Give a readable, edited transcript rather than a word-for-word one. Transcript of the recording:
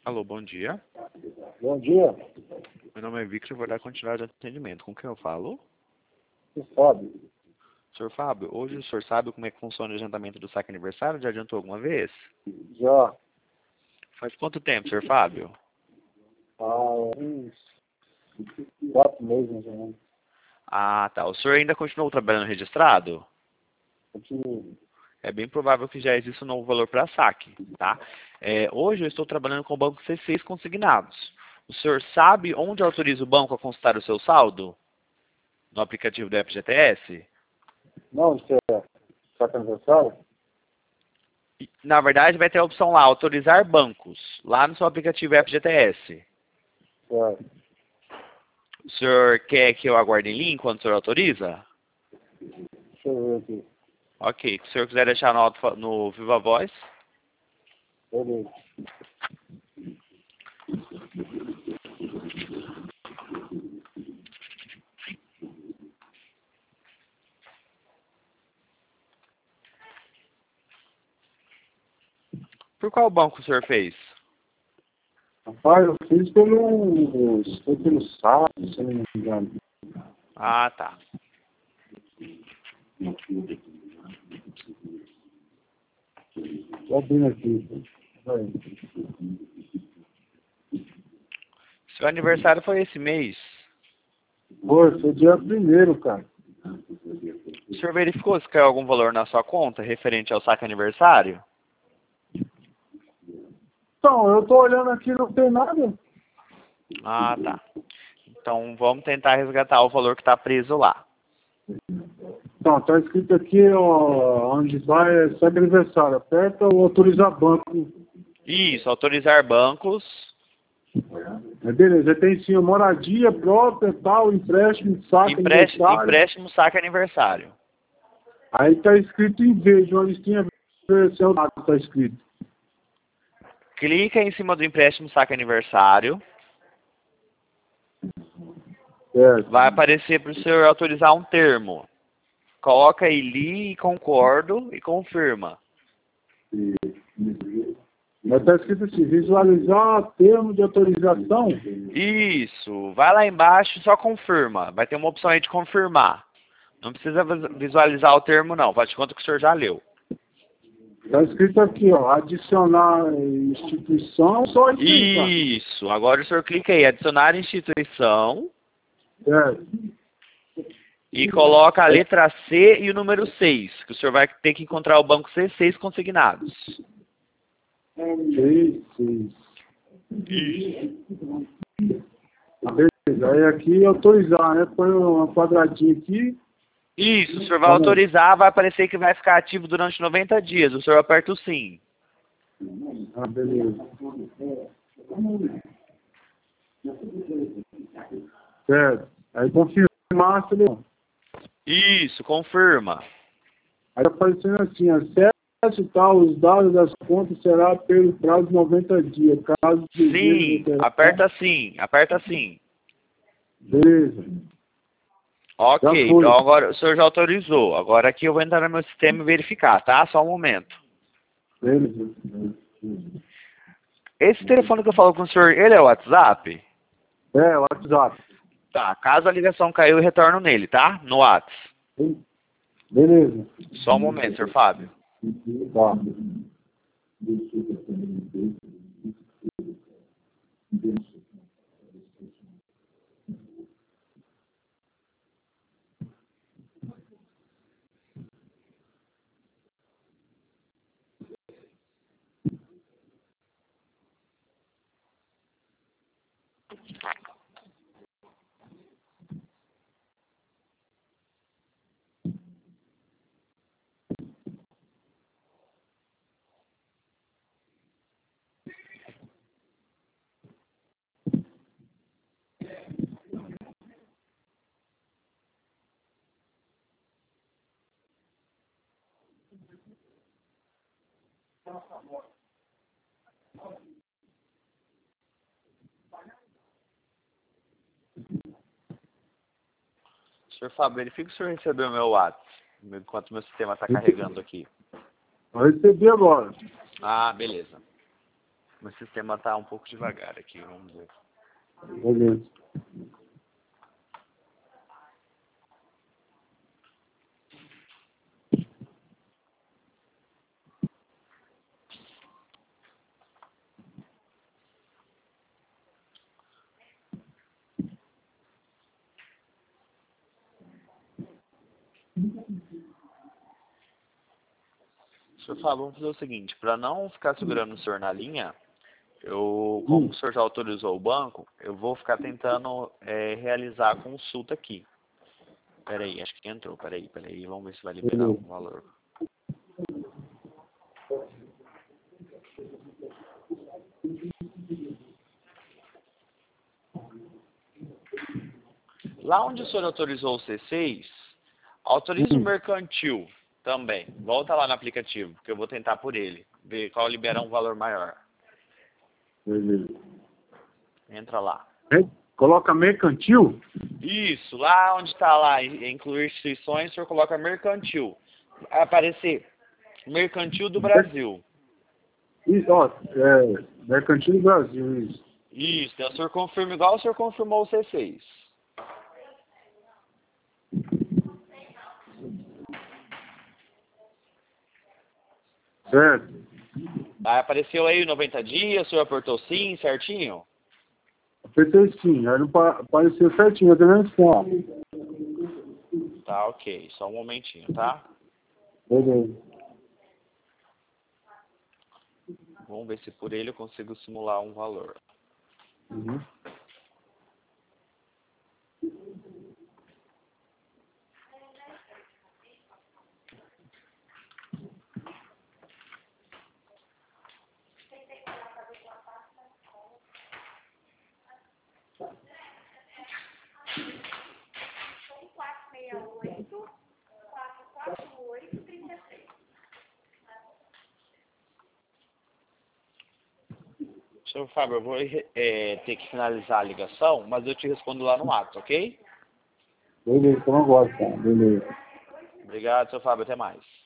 Alô, bom dia. Bom dia, Meu nome é Victor e vou dar continuidade ao atendimento. Com quem eu falo? você sabe. Senhor Fábio, hoje o senhor sabe como é que funciona o adiantamento do saque aniversário? Já adiantou alguma vez? Já Faz quanto tempo, senhor Fábio? há uns 4 meses, mais ou menos. Ah, tá. O senhor ainda continuou trabalhando registrado? Continuo. É bem provável que já exista um novo valor para saque, tá? Hoje eu estou trabalhando com o banco C6 consignados. O senhor sabe onde autoriza o banco a consultar o seu saldo? No aplicativo do FGTS? Não, isso é saque aniversário? Na verdade, vai ter a opção lá, autorizar bancos, lá no seu aplicativo FGTS. Certo. O senhor quer que eu aguarde em linha enquanto o senhor autoriza? Deixa eu ver aqui. Ok. Se o senhor quiser deixar no Viva Voz. Beleza. Por qual banco o senhor fez? Rapaz, eu fiz pelo site, se não me engano. Ah, tá. Tô abrindo aqui. Vai. Seu aniversário foi esse mês. Foi dia 1º, cara. O senhor verificou se caiu algum valor na sua conta referente ao saque aniversário? Então, eu tô olhando aqui, não tem nada. Ah, tá. Então vamos tentar resgatar o valor que está preso lá. Então, tá escrito aqui, ó, onde vai é saque aniversário. Aperta o autorizar banco. Isso, autorizar bancos. Beleza, tem sim, moradia própria, tal, empréstimo, saque, aniversário. Empréstimo saque aniversário. Aí tá escrito em verde, onde tinha versão dado, tá escrito. Clica em cima do empréstimo saque aniversário. Certo. Vai aparecer para o senhor autorizar um termo. Coloca aí li, concordo e confirma. Mas tá escrito assim, visualizar termo de autorização. Isso. Vai lá embaixo e só confirma. Vai ter uma opção aí de confirmar. Não precisa visualizar o termo, não. Faz de conta que o senhor já leu. Tá escrito aqui, ó, adicionar instituição, só isso aí, tá? Isso. Agora o senhor clica aí, adicionar instituição Certo. e coloca a letra C e o número 6, que o senhor vai ter que encontrar o banco C6 consignados. Isso. Isso. Beleza, aí aqui autorizar, né? Põe um quadradinho aqui. Isso, o senhor vai autorizar, vai aparecer que vai ficar ativo durante 90 dias. O senhor aperta o sim. Ah, beleza. Certo. Aí confirmar, não. Isso, confirma. Aí aparecendo assim, acesso e tal, os dados das contas será pelo prazo de 90 dias. Caso Sim, deseje, aperta sim, aperta sim. beleza. Ok, Já foi. então agora o senhor já autorizou. Agora aqui eu vou entrar no meu sistema e verificar, tá? Só um momento. Beleza. Esse telefone que eu falo com o senhor, ele é o WhatsApp? É, WhatsApp. Tá, caso a ligação caiu, eu retorno nele, tá? No WhatsApp. Beleza. Só um momento, senhor Fábio. Tá. Senhor Fábio, verifica se o senhor recebeu o meu WhatsApp, enquanto o meu sistema está carregando aqui. Vou receber agora. Ah, beleza. Meu sistema está um pouco devagar aqui, vamos ver. Beleza. Senhor Fábio, vamos fazer o seguinte, para não ficar segurando o senhor na linha, como o senhor já autorizou o banco, eu vou ficar tentando realizar a consulta aqui. Peraí, acho que entrou, peraí, vamos ver se vai liberar o valor. Lá onde o senhor autorizou o C6, autoriza o mercantil também. Volta lá no aplicativo, que eu vou tentar por ele, ver qual libera um valor maior. Beleza. Entra lá. Coloca mercantil? Isso, lá onde está lá, incluir instituições, o senhor coloca mercantil. Vai aparecer Mercantil do Brasil. Isso, ó, Mercantil do Brasil, isso. Isso, então o senhor confirma igual o senhor confirmou o C6. Certo. Aí apareceu aí 90 dias, o senhor apertou sim, certinho? Apertei sim, aí não apareceu certinho, até mesmo assim, Tá, ok, só um momentinho, tá? Beleza. Vamos ver se por ele eu consigo simular um valor. Uhum. Senhor Fábio, eu vou ter que finalizar a ligação, mas eu te respondo lá no ato, ok? Beleza, então agora, tá. Beleza. Obrigado, senhor Fábio, até mais.